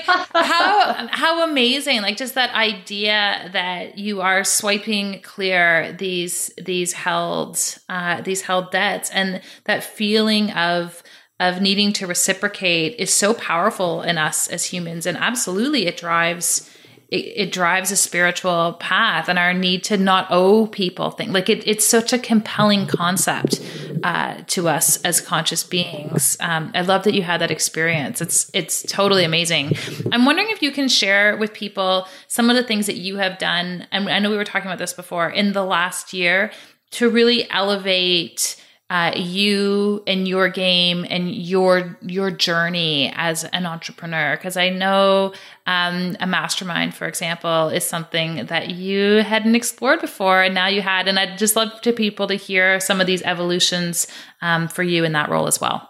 how how amazing! Like, just that idea that you are swiping clear these these held uh, these held debts, and that feeling of of needing to reciprocate is so powerful in us as humans, and absolutely, it drives. It, it drives a spiritual path, and our need to not owe people things. Like, it, it's such a compelling concept uh, to us as conscious beings. Um, I love that you had that experience. It's it's totally amazing. I'm wondering if you can share with people some of the things that you have done, and I know we were talking about this before, in the last year, to really elevate Uh, you and your game and your your journey as an entrepreneur. Because I know um, a mastermind, for example, is something that you hadn't explored before, and now you had. And I'd just love to people to hear some of these evolutions um, for you in that role as well.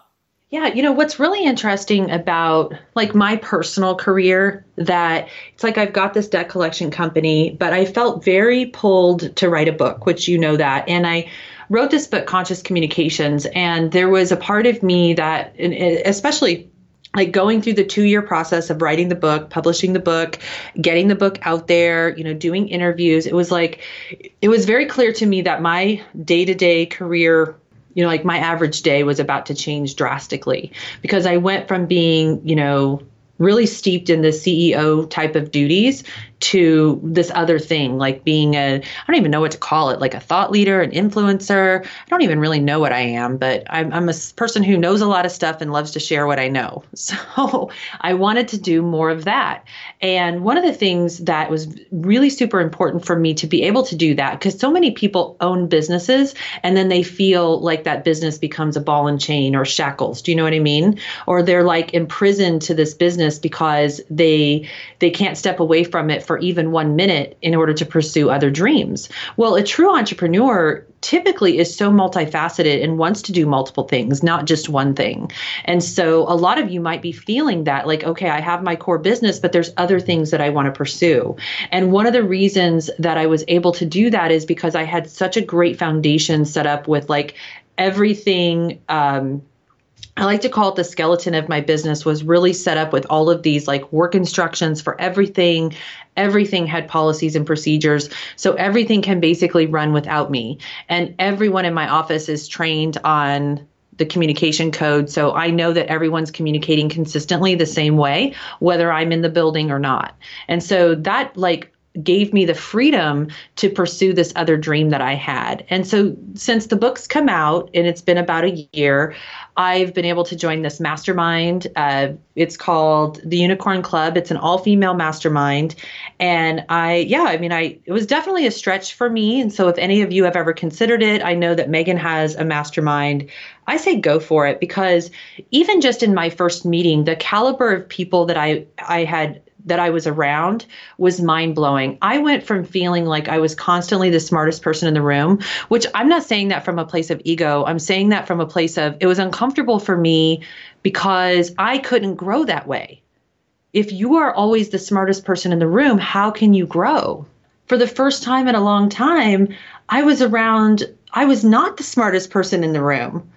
Yeah, you know, what's really interesting about like my personal career, that it's like I've got this debt collection company, but I felt very pulled to write a book, which you know that. And I wrote this book, Conscious Communications, and there was a part of me that, especially like going through the two-year process of writing the book, publishing the book, getting the book out there, you know, doing interviews, it was like, it was very clear to me that my day-to-day career, you know, like my average day was about to change drastically, because I went from being, you know, really steeped in the C E O type of duties to this other thing, like being a, I don't even know what to call it, like a thought leader, an influencer. I don't even really know what I am, but I'm, I'm a person who knows a lot of stuff and loves to share what I know. So I wanted to do more of that. And one of the things that was really super important for me to be able to do that, because so many people own businesses and then they feel like that business becomes a ball and chain or shackles. Do you know what I mean? Or they're like imprisoned to this business because they they can't step away from it for even one minute in order to pursue other dreams. Well, a true entrepreneur typically is so multifaceted and wants to do multiple things, not just one thing. And so a lot of you might be feeling that like, okay, I have my core business, but there's other things that I want to pursue. And one of the reasons that I was able to do that is because I had such a great foundation set up with like everything, um, I like to call it the skeleton of my business was really set up with all of these like work instructions for everything. Everything had policies and procedures. So everything can basically run without me. And everyone in my office is trained on the communication code. So I know that everyone's communicating consistently the same way, whether I'm in the building or not. And so that like gave me the freedom to pursue this other dream that I had. And so since the book's come out and it's been about a year, I've been able to join this mastermind. Uh, it's called the Unicorn Club. It's an all-female mastermind. And I, yeah, I mean, I, it was definitely a stretch for me. And so if any of you have ever considered it, I know that Megan has a mastermind. I say go for it, because even just in my first meeting, the caliber of people that I, I had that I was around was mind blowing. I went from feeling like I was constantly the smartest person in the room, which I'm not saying that from a place of ego. I'm saying that from a place of it was uncomfortable for me because I couldn't grow that way. If you are always the smartest person in the room, how can you grow? For the first time in a long time, I was around, I was not the smartest person in the room.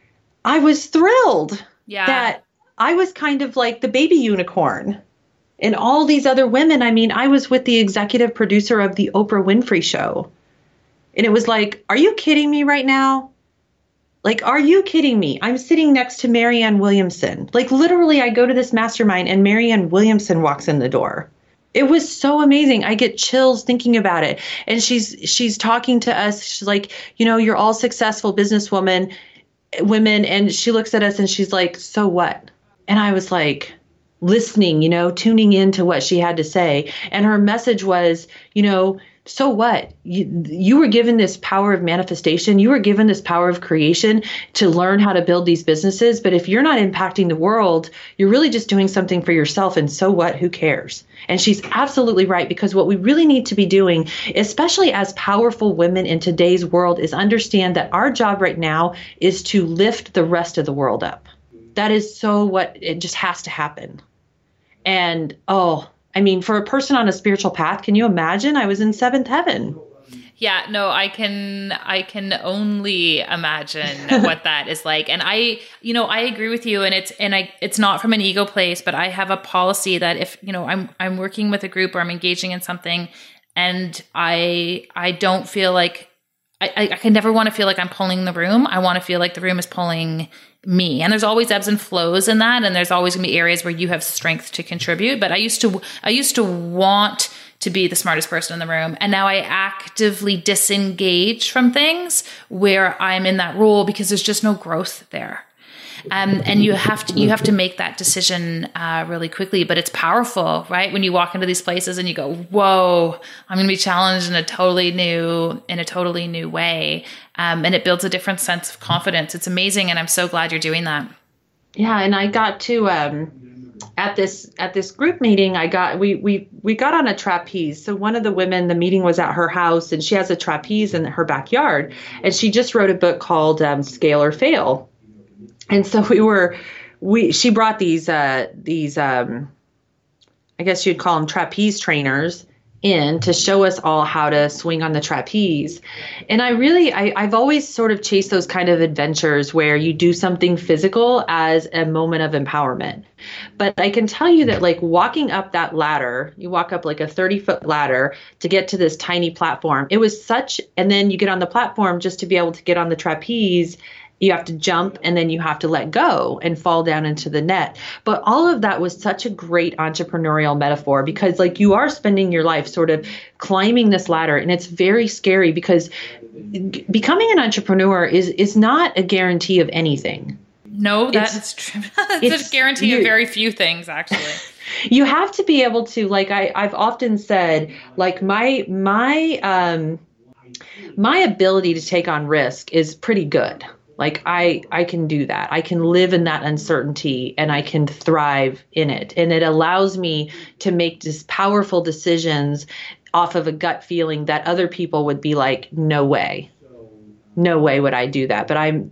I was thrilled yeah. that I was kind of like the baby unicorn. And all these other women, I mean, I was with the executive producer of the Oprah Winfrey Show. And it was like, are you kidding me right now? Like, are you kidding me? I'm sitting next to Marianne Williamson. Like, literally, I go to this mastermind and Marianne Williamson walks in the door. It was so amazing. I get chills thinking about it. And she's she's talking to us. She's like, you know, you're all successful businesswomen, women. And she looks at us and she's like, so what? And I was like, listening, you know, tuning into what she had to say. And her message was, you know, so what? You, you were given this power of manifestation. You were given this power of creation to learn how to build these businesses. But if you're not impacting the world, you're really just doing something for yourself. And so what? Who cares? And she's absolutely right, because what we really need to be doing, especially as powerful women in today's world, is understand that our job right now is to lift the rest of the world up. That is so what it just has to happen. And, oh, I mean, for a person on a spiritual path, can you imagine? I was in seventh heaven. Yeah, no, I can, I can only imagine what that is like. And I, you know, I agree with you, and it's, and I, it's not from an ego place, but I have a policy that if, you know, I'm, I'm working with a group or I'm engaging in something and I, I don't feel like, I, I can never want to feel like I'm pulling the room. I want to feel like the room is pulling me. And there's always ebbs and flows in that. And there's always gonna be areas where you have strength to contribute. But I used to, I used to want to be the smartest person in the room. And now I actively disengage from things where I'm in that role because there's just no growth there. Um, and you have to, you have to make that decision uh, really quickly, but it's powerful, right? When you walk into these places and you go, whoa, I'm going to be challenged in a totally new, in a totally new way. Um, and it builds a different sense of confidence. It's amazing. And I'm so glad you're doing that. Yeah. And I got to, um, at this, at this group meeting, I got, we, we, we got on a trapeze. So one of the women, the meeting was at her house and she has a trapeze in her backyard, and she just wrote a book called um, Scale or Fail. And so we were, we, she brought these, uh, these, um, I guess you'd call them trapeze trainers in to show us all how to swing on the trapeze. And I really, I, I've always sort of chased those kind of adventures where you do something physical as a moment of empowerment. But I can tell you that like walking up that ladder, you walk up like a thirty foot ladder to get to this tiny platform. It was such, and then you get on the platform just to be able to get on the trapeze. You have to jump and then you have to let go and fall down into the net. But all of that was such a great entrepreneurial metaphor because like you are spending your life sort of climbing this ladder, and it's very scary because becoming an entrepreneur is is not a guarantee of anything. No, that is true. It's a guarantee you, of very few things, actually. You have to be able to, like I, I've often said, like my my um my ability to take on risk is pretty good. Like I, I can do that. I can live in that uncertainty and I can thrive in it. And it allows me to make just powerful decisions off of a gut feeling that other people would be like, no way, no way would I do that. But I'm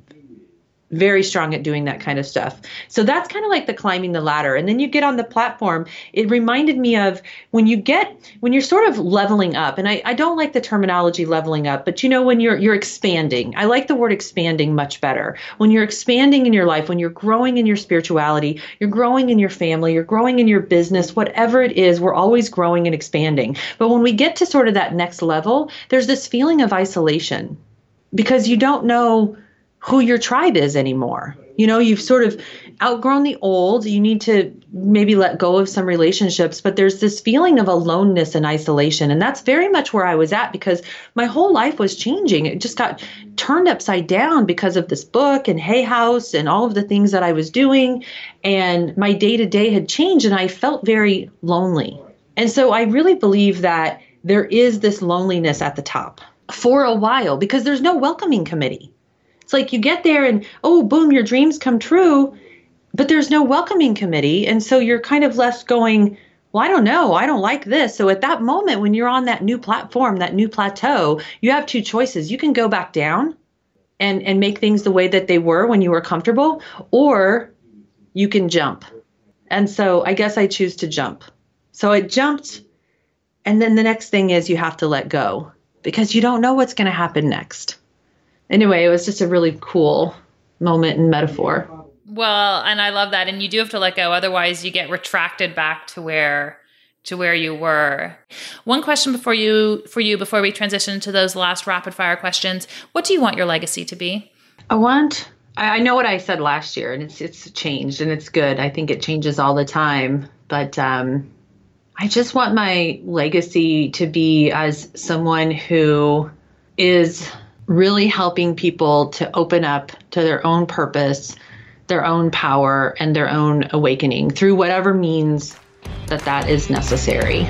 very strong at doing that kind of stuff. So that's kind of like the climbing the ladder. And then you get on the platform. It reminded me of when you get, when you're sort of leveling up, and I, I don't like the terminology leveling up, but you know, when you're, you're expanding, I like the word expanding much better. When you're expanding in your life, when you're growing in your spirituality, you're growing in your family, you're growing in your business, whatever it is, we're always growing and expanding. But when we get to sort of that next level, there's this feeling of isolation because you don't know who your tribe is anymore. You know, you've sort of outgrown the old. You need to maybe let go of some relationships, but there's this feeling of aloneness and isolation. And that's very much where I was at because my whole life was changing. It just got turned upside down because of this book and Hay House and all of the things that I was doing. And my day to day had changed and I felt very lonely. And so I really believe that there is this loneliness at the top for a while because there's no welcoming committee. It's like you get there and, oh, boom, your dreams come true, but there's no welcoming committee. And so you're kind of left going, well, I don't know. I don't like this. So at that moment, when you're on that new platform, that new plateau, you have two choices. You can go back down and, and make things the way that they were when you were comfortable, or you can jump. And so I guess I choose to jump. So I jumped. And then the next thing is you have to let go because you don't know what's going to happen next. Anyway, it was just a really cool moment and metaphor. Well, and I love that. And you do have to let go. Otherwise you get retracted back to where, to where you were. One question before you, for you, before we transition to those last rapid fire questions, what do you want your legacy to be? I want, I know what I said last year and it's, it's changed and it's good. I think it changes all the time, but, um, I just want my legacy to be as someone who is really helping people to open up to their own purpose, their own power, and their own awakening through whatever means that that is necessary.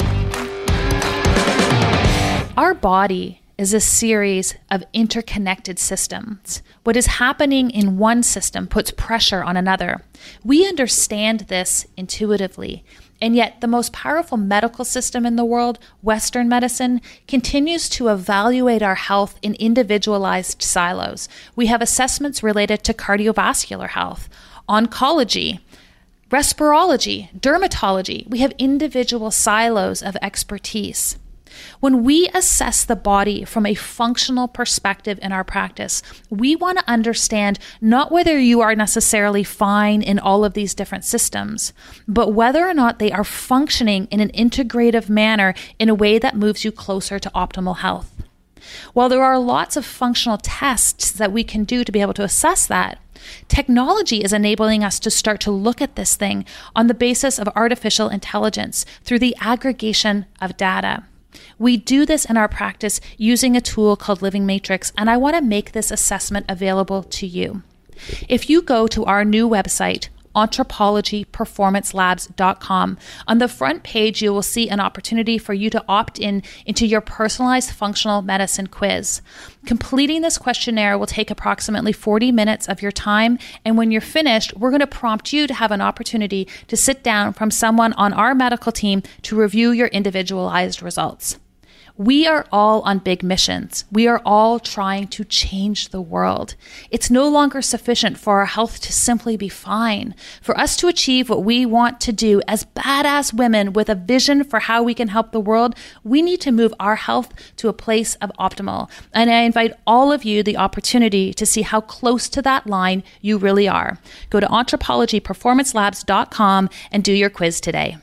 Our body is a series of interconnected systems. What is happening in one system puts pressure on another. We understand this intuitively. And yet the most powerful medical system in the world, Western medicine, continues to evaluate our health in individualized silos. We have assessments related to cardiovascular health, oncology, respirology, dermatology. We have individual silos of expertise. When we assess the body from a functional perspective in our practice, we want to understand not whether you are necessarily fine in all of these different systems, but whether or not they are functioning in an integrative manner in a way that moves you closer to optimal health. While there are lots of functional tests that we can do to be able to assess that, technology is enabling us to start to look at this thing on the basis of artificial intelligence through the aggregation of data. We do this in our practice using a tool called Living Matrix, and I want to make this assessment available to you. If you go to our new website, anthropology performance labs dot com, on the front page you will see an opportunity for you to opt in into your personalized functional medicine quiz. Completing this questionnaire will take approximately forty minutes of your time, and when you're finished, we're going to prompt you to have an opportunity to sit down from someone on our medical team to review your individualized results. We are all on big missions. We are all trying to change the world. It's no longer sufficient for our health to simply be fine. For us to achieve what we want to do as badass women with a vision for how we can help the world, we need to move our health to a place of optimal. And I invite all of you the opportunity to see how close to that line you really are. Go to anthropology performance labs dot com and do your quiz today.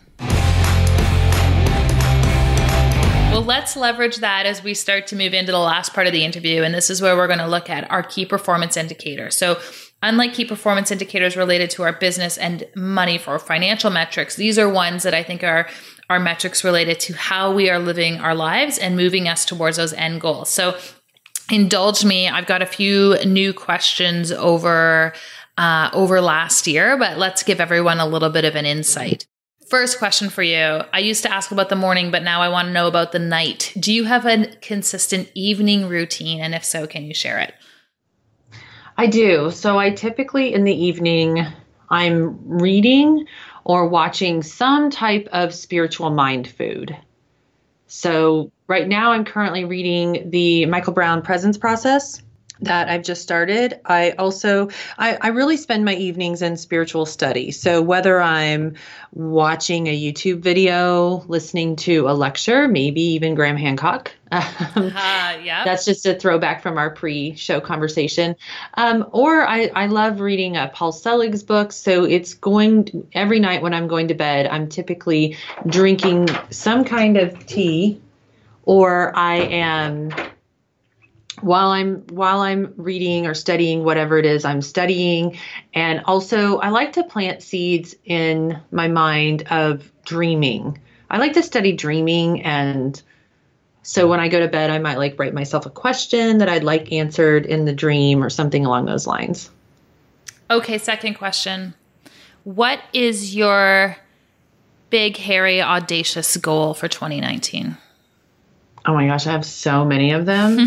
Well, let's leverage that as we start to move into the last part of the interview. And this is where we're going to look at our key performance indicators. So unlike key performance indicators related to our business and money for financial metrics, these are ones that I think are, are metrics related to how we are living our lives and moving us towards those end goals. So indulge me. I've got a few new questions over, uh, over last year, but let's give everyone a little bit of an insight. First question for you. I used to ask about the morning, but now I want to know about the night. Do you have a consistent evening routine? And if so, can you share it? I do. So I typically in the evening, I'm reading or watching some type of spiritual mind food. So right now I'm currently reading the Michael Brown Presence Process that I've just started. I also, I, I really spend my evenings in spiritual study. So whether I'm watching a YouTube video, listening to a lecture, maybe even Graham Hancock, um, uh, yeah. That's just a throwback from our pre-show conversation. Um, or I, I love reading uh, Paul Selig's books. So it's going to, every night when I'm going to bed, I'm typically drinking some kind of tea, or I am While I'm while I'm reading or studying whatever it is I'm studying. And also I like to plant seeds in my mind of dreaming. I like to study dreaming. And so when I go to bed, I might like write myself a question that I'd like answered in the dream or something along those lines. Okay, second question. What is your big, hairy, audacious goal for twenty nineteen? Oh my gosh, I have so many of them.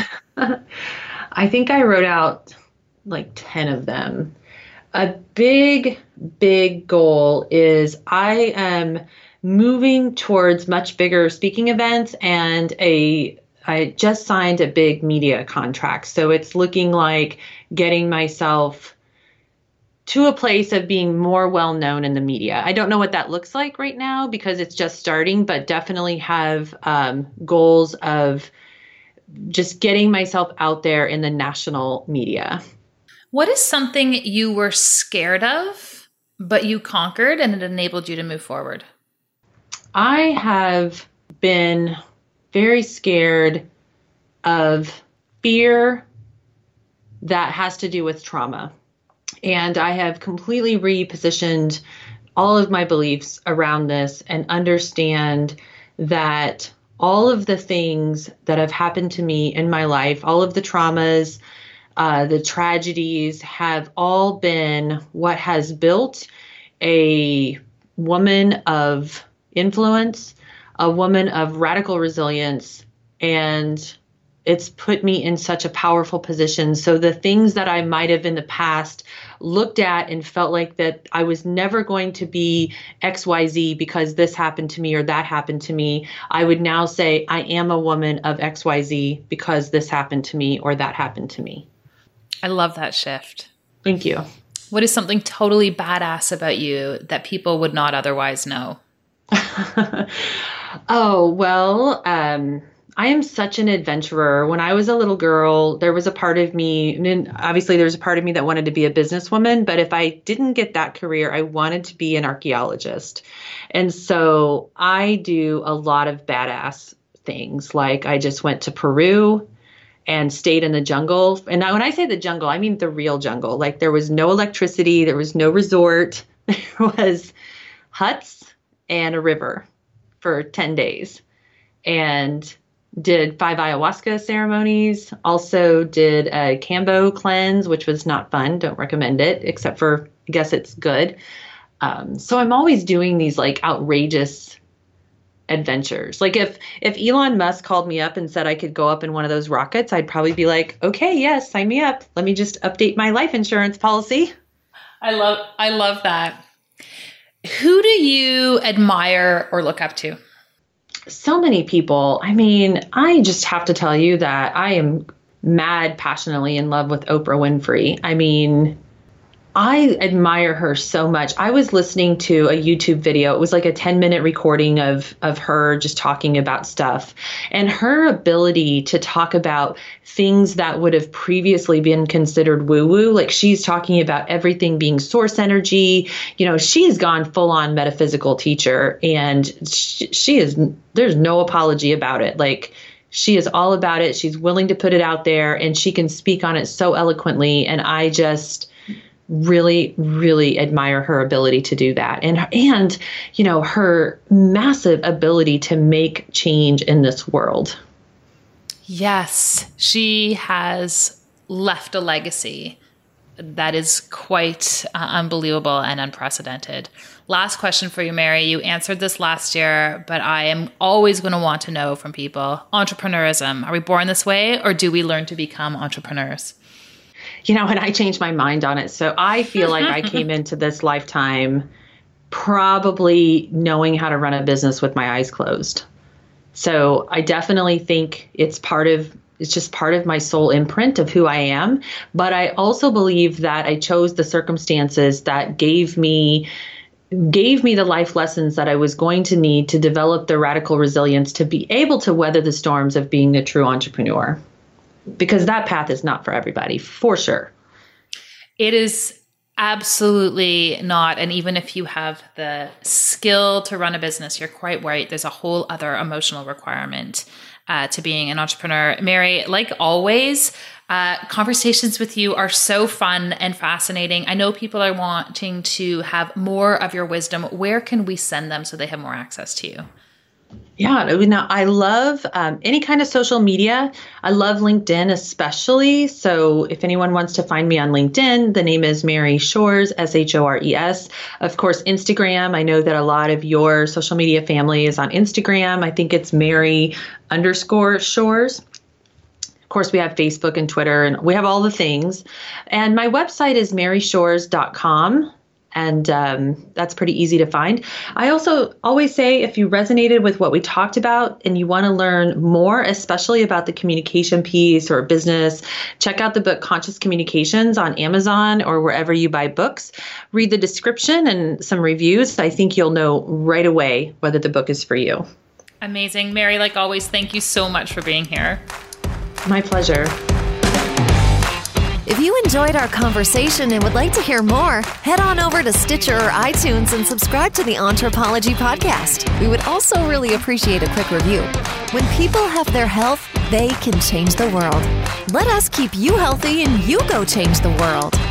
I think I wrote out like ten of them. A big, big goal is I am moving towards much bigger speaking events, and a I just signed a big media contract. So it's looking like getting myself to a place of being more well-known in the media. I don't know what that looks like right now because it's just starting, but definitely have um, goals of just getting myself out there in the national media. What is something you were scared of, but you conquered and it enabled you to move forward? I have been very scared of fear that has to do with trauma. And I have completely repositioned all of my beliefs around this and understand that all of the things that have happened to me in my life, all of the traumas, uh, the tragedies have all been what has built a woman of influence, a woman of radical resilience, and it's put me in such a powerful position. So the things that I might have in the past looked at and felt like that I was never going to be X Y Z because this happened to me or that happened to me, I would now say I am a woman of X Y Z because this happened to me or that happened to me. I love that shift. Thank you. What is something totally badass about you that people would not otherwise know? Oh, well, um, I am such an adventurer. When I was a little girl, there was a part of me, and obviously there's a part of me that wanted to be a businesswoman, but if I didn't get that career, I wanted to be an archaeologist. And so I do a lot of badass things. Like I just went to Peru and stayed in the jungle. And now when I say the jungle, I mean the real jungle. Like there was no electricity, there was no resort, there was huts and a river for ten days. And did five ayahuasca ceremonies, also did a Kambo cleanse, which was not fun. Don't recommend it, except for, I guess it's good. Um, so I'm always doing these like outrageous adventures. Like if, if Elon Musk called me up and said I could go up in one of those rockets, I'd probably be like, okay, yes, sign me up. Let me just update my life insurance policy. I love, I love that. Who do you admire or look up to? so many people. I mean, I just have to tell you that I am mad passionately in love with Oprah Winfrey. I mean, I admire her so much. I was listening to a YouTube video. It was like a ten minute recording of, of her just talking about stuff, and her ability to talk about things that would have previously been considered woo woo. Like, she's talking about everything being source energy. You know, she's gone full on metaphysical teacher, and she, she is, there's no apology about it. Like, she is all about it. She's willing to put it out there, and she can speak on it so eloquently. And I just really, really admire her ability to do that. And, and, you know, her massive ability to make change in this world. Yes, she has left a legacy that is quite uh, unbelievable and unprecedented. Last question for you, Mary. You answered this last year, but I am always going to want to know from people. Entrepreneurism. Are we born this way, or do we learn to become entrepreneurs? You know, and I changed my mind on it. So I feel like I came into this lifetime probably knowing how to run a business with my eyes closed. So I definitely think it's part of, it's just part of my soul imprint of who I am. But I also believe that I chose the circumstances that gave me gave me the life lessons that I was going to need to develop the radical resilience to be able to weather the storms of being a true entrepreneur. Because that path is not for everybody, for sure. It is absolutely not. And even if you have the skill to run a business, you're quite right. There's a whole other emotional requirement uh, to being an entrepreneur. Mary, like always, uh, conversations with you are so fun and fascinating. I know people are wanting to have more of your wisdom. Where can we send them so they have more access to you? Yeah, now I love um, any kind of social media. I love LinkedIn especially. So if anyone wants to find me on LinkedIn, the name is Mary Shores, S H O R E S. Of course, Instagram. I know that a lot of your social media family is on Instagram. I think it's Mary underscore Shores. Of course, we have Facebook and Twitter, and we have all the things. And my website is mary shores dot com. And um, that's pretty easy to find. I also always say, if you resonated with what we talked about and you want to learn more, especially about the communication piece or business, check out the book Conscious Communications on Amazon or wherever you buy books. Read the description and some reviews. I think you'll know right away whether the book is for you. Amazing. Mary, like always, thank you so much for being here. My pleasure. If you enjoyed our conversation and would like to hear more, head on over to Stitcher or iTunes and subscribe to the Anthropology Podcast. We would also really appreciate a quick review. When people have their health, they can change the world. Let us keep you healthy and you go change the world.